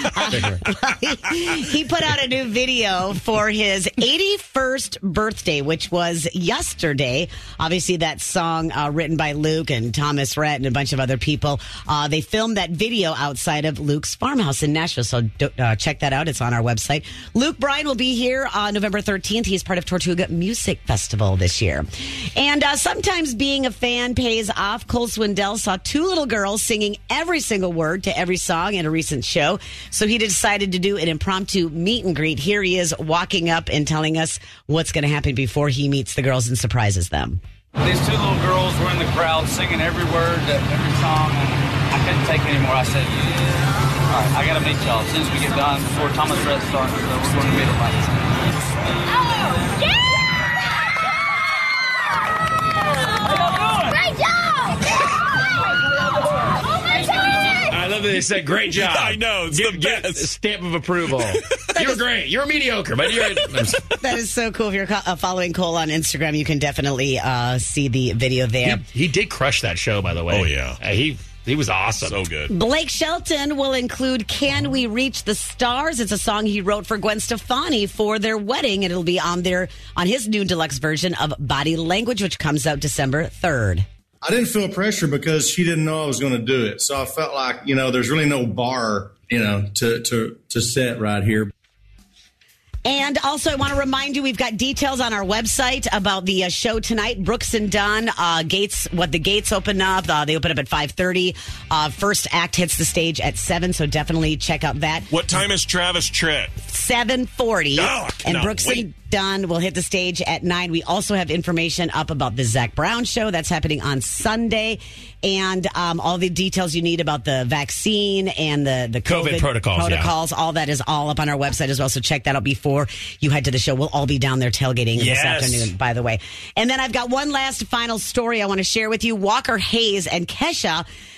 Uh, he, he put out a new video for his eighty-first birthday, which was yesterday. Obviously, that song uh, written by Luke and Thomas Rhett and a bunch of other people. Uh, they filmed that video outside of Luke's farmhouse in Nashville. So uh, check that out. It's on our website. Luke Bryan will be here on November thirteenth. He's part of Tortuga Music Festival this year. And uh, sometimes being a fan pays off. Cole Swindell saw two little girls singing every single word to every song in a recent show. So he decided to do an impromptu meet and greet. Here he is walking up and telling us what's going to happen before he meets the girls and surprises them. These two little girls were in the crowd singing every word, to every song, and I couldn't take it anymore. I said, all right, I got to meet y'all as soon as we get done before Thomas Rhett starts. So we're going to meet them like Oh, yeah! Great job! Oh, my God! I love that they said, great job. I know, it's Give- the give best. a stamp of approval. You're great. You're mediocre, but you're... That is so cool. If you're uh, following Cole on Instagram, you can definitely uh, see the video there. He, he did crush that show, by the way. Oh, yeah. Uh, he he was awesome. So good. Blake Shelton will include Can We Reach the Stars? It's a song he wrote for Gwen Stefani for their wedding, and it'll be on their on his new deluxe version of Body Language, which comes out December third. I didn't feel pressure because she didn't know I was going to do it. So I felt like, you know, there's really no bar, you know, to, to, to set right here. And also, I want to remind you, we've got details on our website about the uh, show tonight. Brooks and Dunn, uh, gates, what the gates open up. Uh, they open up at five thirty. Uh, first act hits the stage at seven, so definitely check out that. What time is Travis Tritt? seven forty. Oh, I and cannot Brooks wait. and Dunn will hit the stage at nine. We also have information up about the Zach Brown show. That's happening on Sunday. And um, all the details you need about the vaccine and the, the COVID, COVID protocols, yeah. protocols. All that is all up on our website as well. So check that out before you head to the show. We'll all be down there tailgating Yes. this afternoon, by the way. And then I've got one last final story I want to share with you. Walker Hayes and Kesha,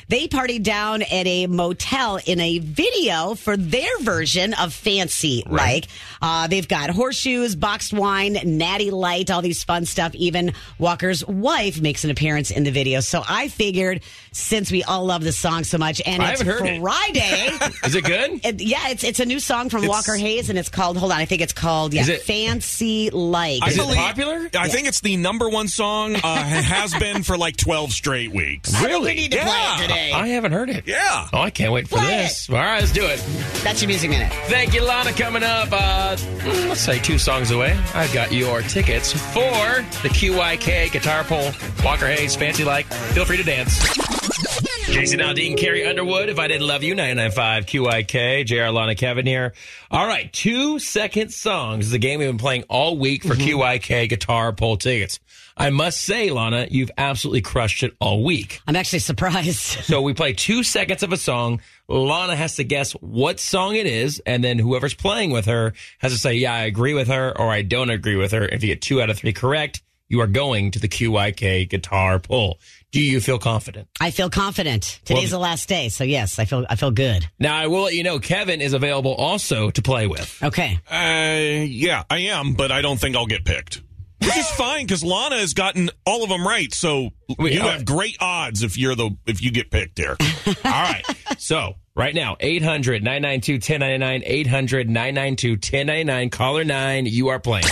They partied down at a motel in a video for their version of Fancy Like. Uh, they've got horseshoes, boxed wine, Natty Light, all these fun stuff. Even Walker's wife makes an appearance in the video. So I figured, since we all love this song so much, and I it's haven't heard Friday. it. Is it good? It, yeah, it's it's a new song from It's- Walker Hayes, and it's called, hold on, I think it's called, yeah, Is it- Fancy Like. I Is it believe- popular? I think it's the number one song. Uh, has been for like twelve straight weeks. Really? We need to Yeah. play it today. I haven't heard it. Yeah. Oh, I can't wait for Play this. All right, let's do it. That's your music minute. Thank you, Lana. Coming up, uh, mm, let's say two songs away. I've got your tickets for the Q Y K Guitar Poll. Walker Hayes, Fancy Like. Feel free to dance. Jason Aldean, Carrie Underwood. If I Didn't Love You, ninety-nine point five Q I K. J R, Lana, Kevin here. All right, two second songs is the game we've been playing all week for mm-hmm. Q I K Guitar Poll tickets. I must say, Lana, you've absolutely crushed it all week. I'm actually surprised. So we play two seconds of a song. Lana has to guess what song it is, and then whoever's playing with her has to say, yeah, I agree with her, or I don't agree with her. If you get two out of three correct, you are going to the Q I K Guitar Poll. Do you feel confident? I feel confident. Today's Well, the last day, so yes, I feel I feel good. Now, I will let you know, Kevin is available also to play with. Okay. Uh, yeah, I am, but I don't think I'll get picked. Which is fine because Lana has gotten all of them right, so Wait, you all have great odds if you're the if you get picked here. All right. So right now, eight hundred, nine nine two, one oh nine nine, eight hundred, nine nine two, one oh nine nine, caller nine, you are playing.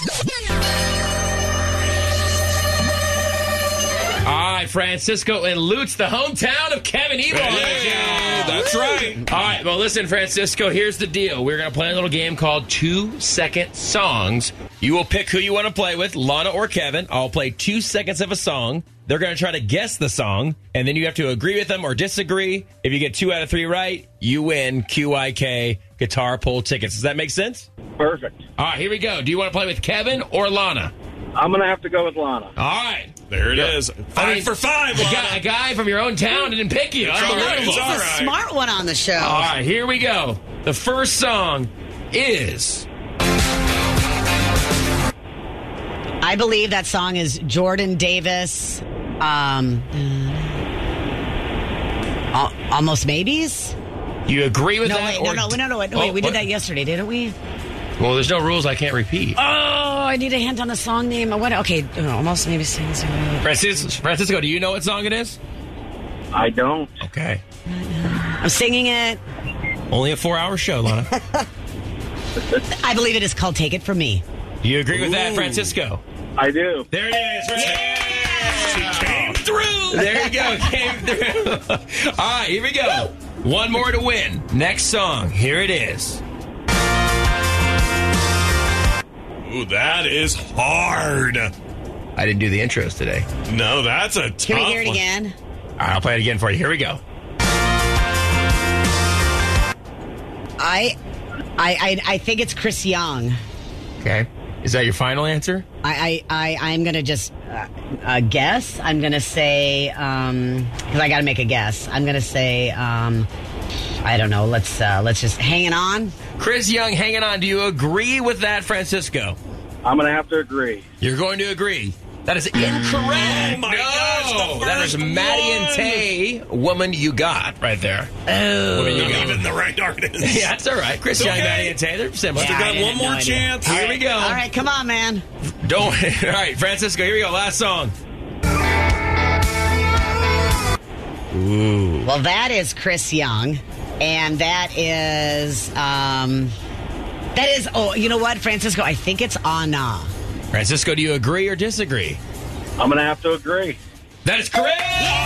All right, Francisco and Lutz, the hometown of Kevin Ebel. Hey, that's right. All right, well, listen, Francisco, here's the deal. We're going to play a little game called Two Second Songs. You will pick who you want to play with, Lana or Kevin. I'll play two seconds of a song. They're going to try to guess the song, and then you have to agree with them or disagree. If you get two out of three right, you win Q I K Guitar Poll tickets. Does that make sense? Perfect. All right, here we go. Do you want to play with Kevin or Lana? I'm going to have to go with Lana. All right. There it Yeah. is. Five I mean, for five, A Lana. guy, a guy from your own town didn't pick you. It's all right. Unbelievable. It's all He's a right. smart one on the show. All right, here we go. The first song is... I believe that song is Jordan Davis. Um, Al- Almost Maybes? You agree with No, that? wait, no, or- no, no, no, wait, Oh, wait, we what? did that yesterday, didn't we? Well, there's no rules I can't repeat. Oh, I need a hint on the song name. What? Okay, uh, Almost Maybe sings. Francis, Francisco, do you know what song it is? I don't. Okay. I'm singing it. Only a four-hour show, Lana. I believe it is called Take It From Me. Do you agree with that, Ooh. Francisco? I do. There it is. She came through. There you go. Came through. All right, here we go. One more to win. Next song. Here it is. Ooh, that is hard. I didn't do the intros today. No, that's a tough Can we hear it one. again? All right, I'll play it again for you. Here we go. I, I, I, I think it's Chris Young. Okay. Is that your final answer? I, I, I I'm gonna just uh, uh, guess. I'm gonna say um, because I got to make a guess. I'm gonna say um, I don't know. Let's uh, let's just hanging on. Chris Young, hanging on. Do you agree with that, Francisco? I'm going to have to agree. You're going to agree. That is incorrect. Oh, my no, gosh, the that is first Maddie and one. Tay, Woman You Got, right there. Oh, Woman You Not Got. even the right artist. Yeah, that's all right. Chris It's Young, okay. Maddie and Tay, they're similar. Still Yeah, I got didn't one know more idea. chance. Here we go. All right, come on, man. Don't. All right, Francisco, here we go. Last song. Ooh. Well, that is Chris Young, and that is um, that is. Oh, you know what, Francisco? I think it's Anna. Francisco, do you agree or disagree? I'm going to have to agree. That is correct.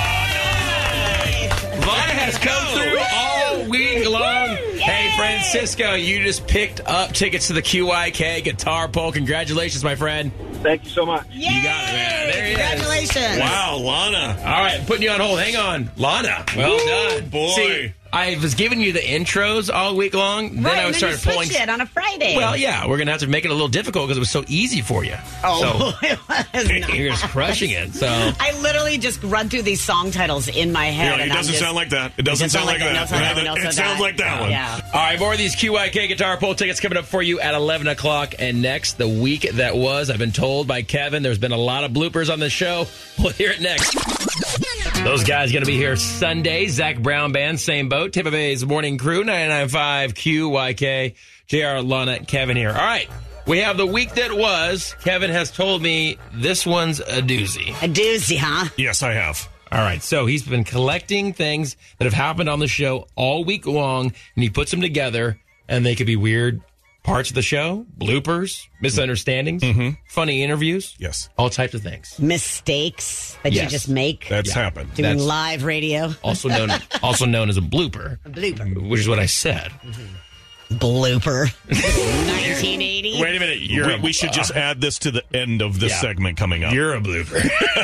Lana has come through all week long. Hey, Francisco, you just picked up tickets to the Q I K Guitar Poll. Congratulations, my friend. Thank you so much. You got it, man. There he is. Congratulations! Wow, Lana. All right, I'm putting you on hold. Hang on. Lana, well Woo, done. boy. See, I was giving you the intros all week long. Then Right, I and was then you started pulling. switched it on a Friday. Well, yeah, we're going to have to make it a little difficult because it was so easy for you. Oh, it was So, not. you're just crushing it. So. I literally just run through these song titles in my head. Yeah, it and I'm doesn't just- sound like that. It doesn't sound like that. No, sound like that. No, It sound sounds that. like that one. Yeah. All right, more of these Q I K Guitar Poll tickets coming up for you at eleven o'clock. And next, the week that was, I've been told by Kevin, there's been a lot of bloopers on the show. We'll hear it next. Those guys going to be here Sunday. Zach Brown Band, same boat. Tampa Bay's Morning Crew, ninety-nine point five Q Y K. J R, Lana, Kevin here. All right. We have the week that was. Kevin has told me this one's a doozy. A doozy, huh? Yes, I have. All right. So he's been collecting things that have happened on the show all week long, and he puts them together, and they could be weird parts of the show, bloopers, misunderstandings, mm-hmm. funny interviews. Yes. All types of things. Mistakes that Yes. you just make. That's Yeah. happened. Doing That's live radio. also known also known as a blooper. A blooper. Which is what I said. Blooper. nineteen eighty. Wait a minute. You're we, a, we should just uh, add this to the end of this Yeah. segment coming up. You're a blooper.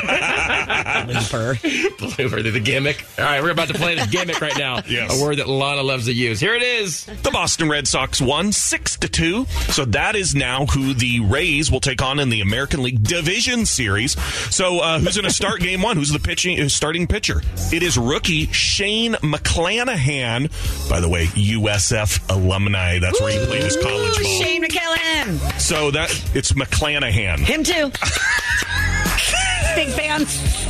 Blooper. Blooper, the gimmick. All right, we're about to play the gimmick right now. Yes. A word that Lana loves to use. Here it is. The Boston Red Sox won six to two. So that is now who the Rays will take on in the American League Division Series. So uh, who's going to start game one? Who's the pitching who's starting pitcher? It is rookie Shane McClanahan. By the way, U S F alumni. That's where he played his college Ooh, ball. Shane McKellen. So that it's McClanahan. Him too. Big fan.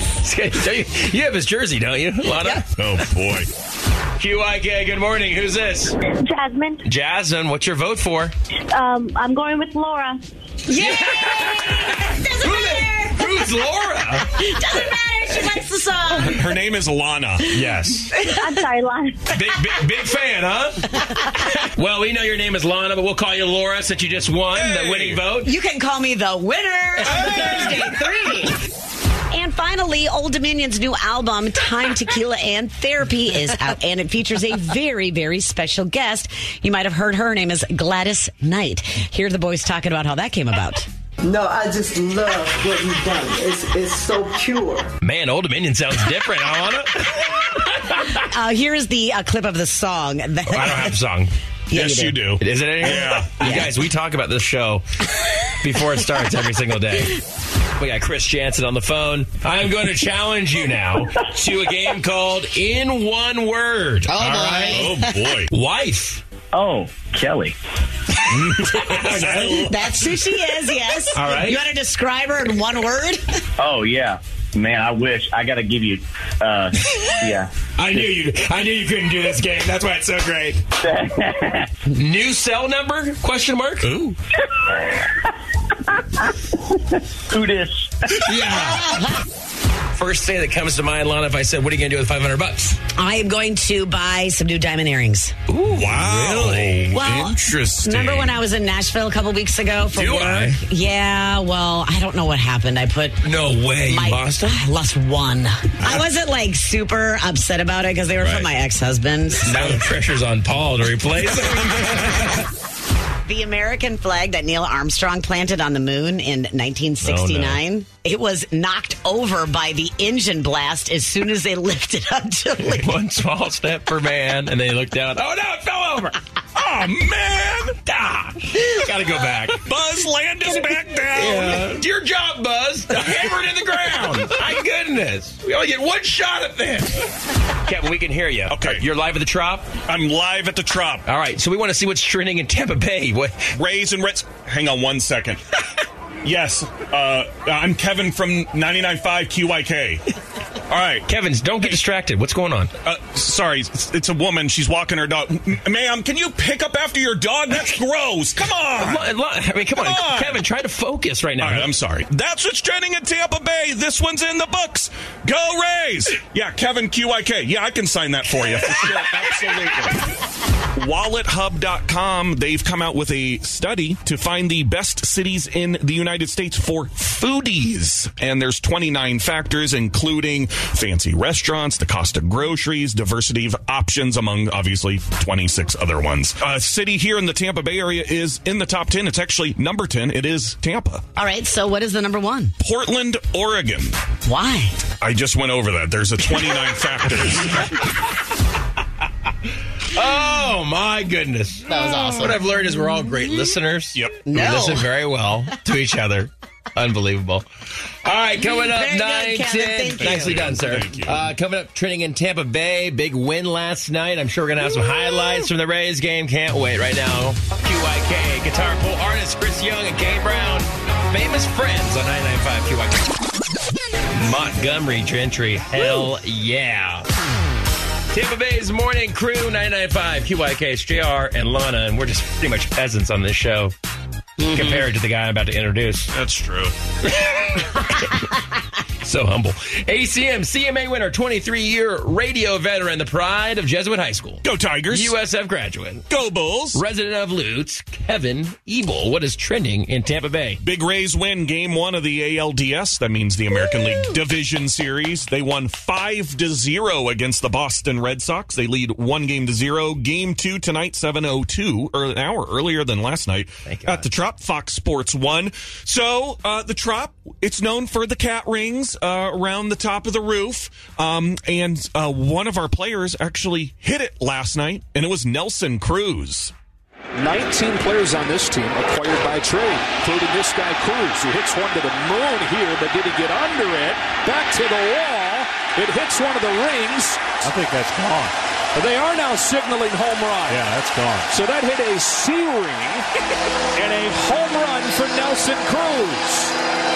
You have his jersey, don't you, Lana? Yep. Oh, boy. Q I K, good morning. Who's this? Jasmine. Jasmine, what's your vote for? Um, I'm going with Laura. Yeah! Who the, who's Laura? Doesn't matter. She likes the song. Her name is Lana. Yes. I'm sorry, Lana. Big, big, big fan, huh? Well, we know your name is Lana, but we'll call you Laura since you just won Hey. the winning vote. You can call me the winner of Thursday three. And finally, Old Dominion's new album, Time, Tequila, and Therapy, is out, and it features a very, very special guest. You might have heard her. Her name is Gladys Knight. Here are the boys talking about how that came about. No, I just love what you've done. It's it's so pure. Man, Old Dominion sounds different, huh, Lana? Uh, here's the uh, clip of the song. That- I don't have a song. Yeah, Yes, you you do. do. Is it in here? Yeah. You guys, we talk about this show before it starts every single day. We got Chris Jansen on the phone. I'm going to challenge you now to a game called In One Word. Oh, All boy. right? Oh, boy. Wife. Oh, Kelly. That's who she is, yes. All right. You want to describe her in one word? Oh, yeah. Man, I wish. I got to give you, uh, yeah. I knew you. I knew you couldn't do this game. That's why it's so great. New cell number? Question mark. Ooh. Who dis? Yeah. First thing that comes to mind, Lana, if I said, what are you going to do with five hundred bucks? I am going to buy some new diamond earrings. Ooh, Wow. really? Well, Interesting. Remember when I was in Nashville a couple weeks ago for Do work? I? Yeah, well, I don't know what happened. I put No way. You my, lost them? I lost one. I wasn't like super upset about it because they were Right. from my ex-husband. Now the pressure's on Paul to replace them. The American flag that Neil Armstrong planted on the moon in nineteen sixty-nine, it was knocked over by the engine blast as soon as they lifted up to leave. One small step for man, and then he looked down. Oh, no, it fell over. Oh, man. Ah, gotta go back. Buzz Landis back down. Yeah. Your job, Buzz. Hammer it in the ground. My goodness. We only get one shot at this. Kevin, we can hear you. Okay. You're live at the Trop? I'm live at the Trop. All right, so we want to see what's trending in Tampa Bay. What? Rays and Reds. Hang on one second. Yes, uh, I'm Kevin from ninety-nine point five Q Y K. All right. Kevins, don't get distracted. What's going on? Uh, sorry, it's, it's a woman. She's walking her dog. M- Ma'am, can you pick up after your dog? That's gross. Come on. Lo- lo- I mean, come, Come on. on. Kevin, try to focus right now. All right, I'm sorry. That's what's trending in Tampa Bay. This one's in the books. Go Rays. Yeah, Kevin Q Y K. Yeah, I can sign that for you. For sure. Absolutely. wallet hub dot com, they've come out with a study to find the best cities in the United States for foodies. And there's twenty-nine factors, including fancy restaurants, the cost of groceries, diversity of options, among obviously twenty-six other ones. A city here in the Tampa Bay area is in the top ten. It's actually number ten. It is Tampa. All right, so what is the number one? Portland, Oregon. Why? I just went over that. There's a twenty-nine factors. Oh, my goodness. That was awesome. What I've learned is we're all great listeners. Yep. We No. listen very well to each other. Unbelievable. All right, coming up, Very good, nine Kevin. ten. Thank you. Nicely done, sir. Thank you. Uh, coming up, trending in Tampa Bay. Big win last night. I'm sure we're going to have some highlights from the Rays game. Can't wait. Right now, Q I K, guitar pole artist Chris Young and Kay Brown. Famous friends on ninety-nine point five Q I K. Montgomery Gentry. Hell yeah. Tampa Bay's Morning Crew, ninety-nine point five Q Y K, it's J R and Lana, and we're just pretty much peasants on this show mm-hmm. compared to the guy I'm about to introduce. That's true. So humble. A C M, C M A winner, twenty-three-year radio veteran, the pride of Jesuit High School. Go Tigers. U S F graduate. Go Bulls. Resident of Lutz, Kevin Ebel. What is trending in Tampa Bay? Big Rays win game one of the A L D S. That means the American League Division Series. They won five to zero against the Boston Red Sox. They lead one game to zero. Game two tonight, seven oh two, or an hour earlier than last night at the Trop. Fox Sports one. So, uh, the Trop, it's known for the cat rings uh, around the top of the roof. Um, and uh, one of our players actually hit it last night, and it was Nelson Cruz. nineteen players on this team acquired by trade, including this guy Cruz, who hits one to the moon here, but did he get under it? Back to the wall. It hits one of the rings. I think that's gone. They are now signaling home run. Yeah, that's gone. So that hit a C ring and a home run for Nelson Cruz.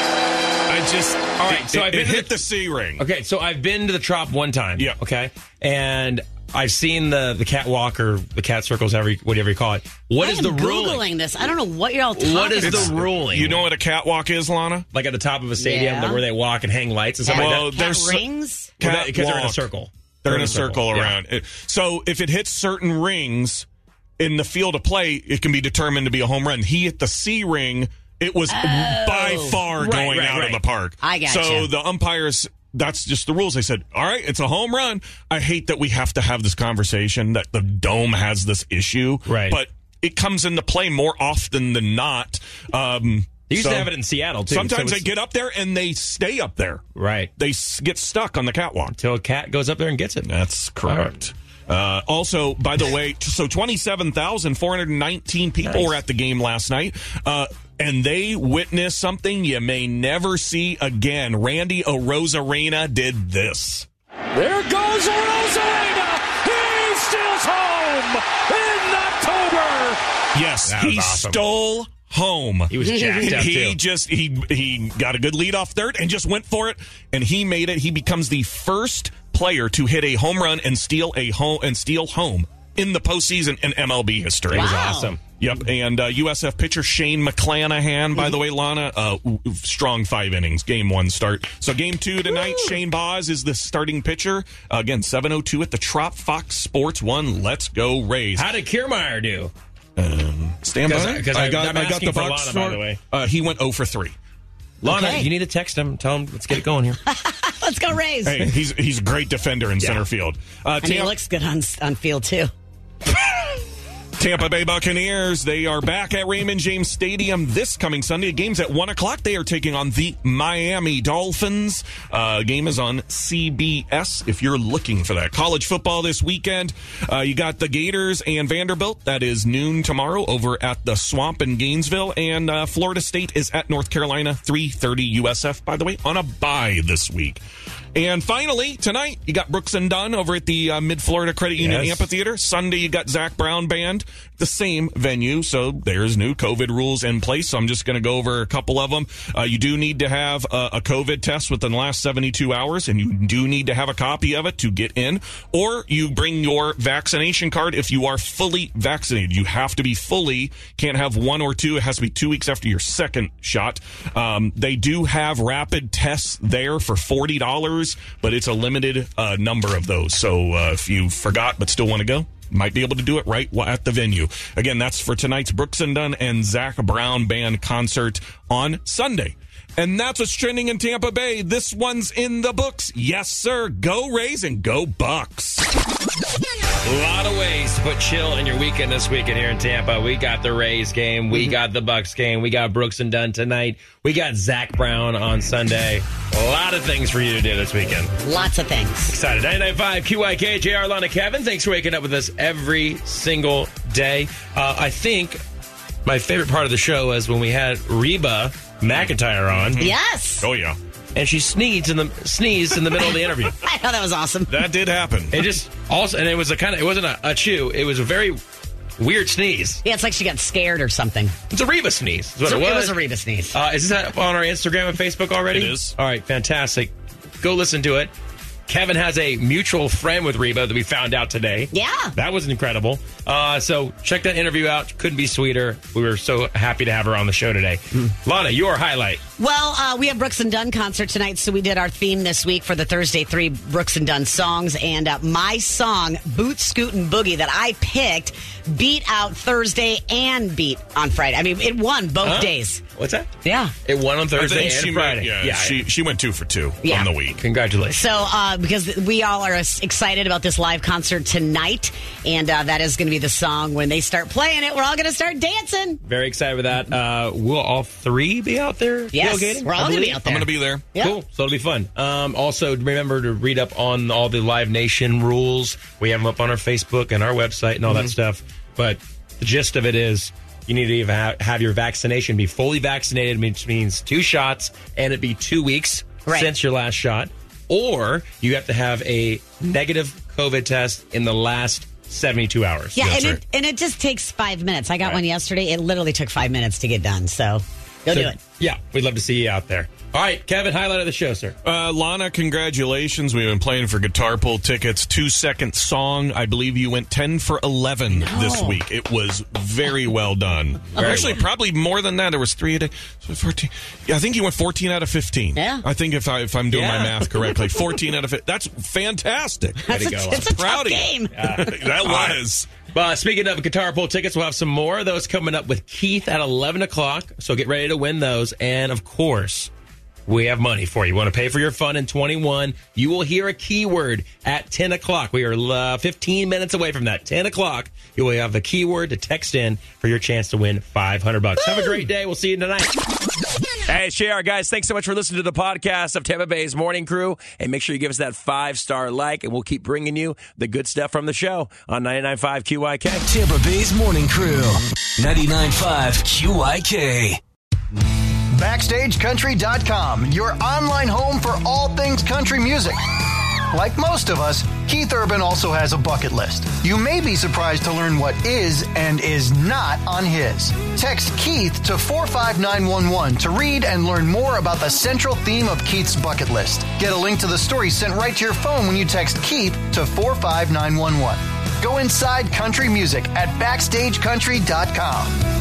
I just all right. So it, I've been it to hit the, the C ring. Okay, so I've been to the Trop one time. Yeah. Okay, and I've seen the the catwalk or the cat circles, however, whatever you call it. What I is am the Googling ruling? this. I don't know what you're all talking What is about. the ruling? You know what a catwalk is, Lana? Like at the top of a stadium Yeah. where they walk and hang lights and stuff Cat- like well, that. there's Cat rings? Well, because they're in a Catwalk. circle. They're in a circle Yeah. around. It- So if it hits certain rings in the field of play, it can be determined to be a home run. He hit the C ring. It was by far Right, going right, out right. of the park. I gotcha. So the umpires, that's just the rules. They said, all right, it's a home run. I hate that we have to have this conversation that the Dome has this issue. Right. But it comes into play more often than not. Um, They used so to have it in Seattle, too. Sometimes so they it's- get up there and they stay up there. Right. They s- get stuck on the catwalk. Until a cat goes up there and gets it. That's correct. Uh, also, by the way, so twenty-seven thousand four hundred nineteen people Nice. were at the game last night, uh, and they witnessed something you may never see again. Randy Arozarena did this. There goes Rosarena. He steals home in October. Yes, That was he awesome. stole home. He was jacked up, He too. just he he got a good lead off third and just went for it, and he made it. He becomes the first player to hit a home run and steal a home and steal home in the postseason in M L B history. It was Wow. awesome. Yep, and uh, U S F pitcher Shane McClanahan, by the way, Lana, uh, w- strong five innings, game one start. So game two tonight, Woo. Shane Boz is the starting pitcher. Uh, again, seven oh two at the Trop. Fox Sports one. Let's go Rays. How did Kiermaier do? Um, stand by. 'Cause I- 'cause I I- got, I'm I got asking the for box Lana, by score. the way. Uh, he went oh for three. Lana, Okay. you need to text him. Tell him, let's get it going here. Let's go Rays. Hey, he's he's a great defender in Yeah. center field. Uh, And he Tam- looks good on, on field, too. Tampa Bay Buccaneers, they are back at Raymond James Stadium this coming Sunday. The game's at one o'clock. They are taking on the Miami Dolphins. Uh, game is on C B S if you're looking for that. College football this weekend. Uh, you got the Gators and Vanderbilt. That is noon tomorrow over at the Swamp in Gainesville. And uh, Florida State is at North Carolina, three thirty U S F, by the way, on a bye this week. And finally, tonight, you got Brooks and Dunn over at the uh, Mid-Florida Credit Union Yes. Amphitheater. Sunday, you got Zach Brown Band, the same venue. So there's new COVID rules in place. So I'm just going to go over a couple of them. Uh, you do need to have a, a COVID test within the last seventy-two hours, and you do need to have a copy of it to get in. Or you bring your vaccination card if you are fully vaccinated. You have to be fully, can't have one or two. It has to be two weeks after your second shot. Um, they do have rapid tests there for forty dollars. But it's a limited uh, number of those. So uh, if you forgot but still want to go, you might be able to do it right at the venue. Again, that's for tonight's Brooks and Dunn and Zach Brown Band concert on Sunday. And that's what's trending in Tampa Bay. This one's in the books. Yes, sir. Go Rays and go Bucks. A lot of ways to put chill in your weekend this weekend here in Tampa. We got the Rays game. We got the Bucks game. We got Brooks and Dunn tonight. We got Zach Brown on Sunday. A lot of things for you to do this weekend. Lots of things. Excited. ninety-nine point five Q I K, J R, Lana, Kevin. Thanks for waking up with us every single day. Uh, I think my favorite part of the show is when we had Reba McEntire on. Yes. Oh, yeah. And she sneezed in the sneezed in the middle of the interview. I know, that was awesome. That did happen. It just also, and it was a kind of, it wasn't a, a chew. It was a very weird sneeze. Yeah, it's like she got scared or something. It's a Reba sneeze. Is what So it was. It was a Reba sneeze. Uh, is this on our Instagram and Facebook already? It is. All right, fantastic. Go listen to it. Kevin has a mutual friend with Reba that we found out today. Yeah. That was incredible. Uh, so check that interview out. Couldn't be sweeter. We were so happy to have her on the show today. Mm. Lana, your highlight. Well, uh, we have Brooks and Dunn concert tonight, so we did our theme this week for the Thursday three Brooks and Dunn songs. And uh, my song, Boot Scootin' Boogie, that I picked, beat out Thursday and beat on Friday. I mean, it won both huh? days. What's that? Yeah. It won on Thursday and she Friday. Went, yeah, yeah, she, she went two for two yeah. on the week. Congratulations. So, uh, because we all are excited about this live concert tonight, and uh, that is going to be the song when they start playing it. We're all going to start dancing. Very excited with that. Uh, will all three be out there? Yes, tailgating? we're all going to be out there. I'm going to be there. Yep. Cool. So it'll be fun. Um, also, remember to read up on all the Live Nation rules. We have them up on our Facebook and our website and all Mm-hmm. that stuff. But the gist of it is you need to even ha- have your vaccination be fully vaccinated, which means two shots, and it be two weeks right. since your last shot. Or you have to have a negative COVID test in the last seventy-two hours. Yeah, That's and, right. it, and it just takes five minutes. I got Right. one yesterday. It literally took five minutes to get done. So go So, do it. Yeah, we'd love to see you out there. All right, Kevin, highlight of the show, sir. Uh, Lana, congratulations. We've been playing for Guitar Pull tickets. Two-second song. I believe you went ten for eleven No. this week. It was very well done. Very Actually, well. probably more than that. There was three a day. So fourteen. Yeah, I think you went fourteen out of fifteen. Yeah. I think if, I, if I'm doing Yeah. my math correctly. fourteen out of fifteen. That's fantastic. Way to That's a, go. it's a Proud tough of you. game. That was. Uh, speaking of Guitar Pull tickets, we'll have some more of those coming up with Keith at eleven o'clock. So get ready to win those. And, of course, we have money for you. You want to pay for your fun in twenty-one? You will hear a keyword at ten o'clock. We are uh, fifteen minutes away from that. ten o'clock, you will have a keyword to text in for your chance to win five hundred bucks. Have a great day. We'll see you tonight. Hey, it's J R, guys. Thanks so much for listening to the podcast of Tampa Bay's Morning Crew. And make sure you give us that five-star like, and we'll keep bringing you the good stuff from the show on ninety-nine point five Q I K. Tampa Bay's Morning Crew, ninety-nine point five Q I K. Backstage Country dot com, your online home for all things country music. Like most of us, Keith Urban also has a bucket list. You may be surprised to learn what is and is not on his. Text Keith to four five nine one one to read and learn more about the central theme of Keith's bucket list. Get a link to the story sent right to your phone when you text Keith to four five nine one one. Go inside country music at Backstage Country dot com.